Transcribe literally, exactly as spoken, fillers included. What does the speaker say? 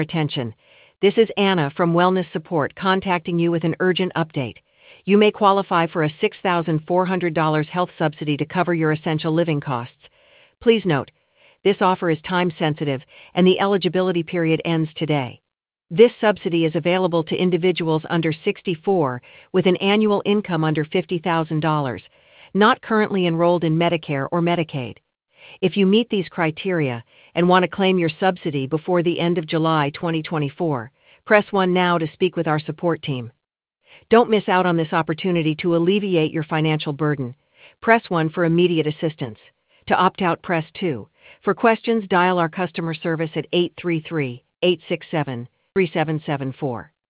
Attention. This is Anna from Wellness Support contacting you with an urgent update. You may qualify for a six thousand four hundred dollars health subsidy to cover your essential living costs. Please note, this offer is time-sensitive and the eligibility period ends today. This subsidy is available to individuals under sixty-four with an annual income under fifty thousand dollars, not currently enrolled in Medicare or Medicaid. If you meet these criteria and want to claim your subsidy before the end of July twenty twenty-four, press one now to speak with our support team. Don't miss out on this opportunity to alleviate your financial burden. Press one for immediate assistance. To opt out, press two. For questions, dial our customer service at eight three three, eight six seven, three seven seven four.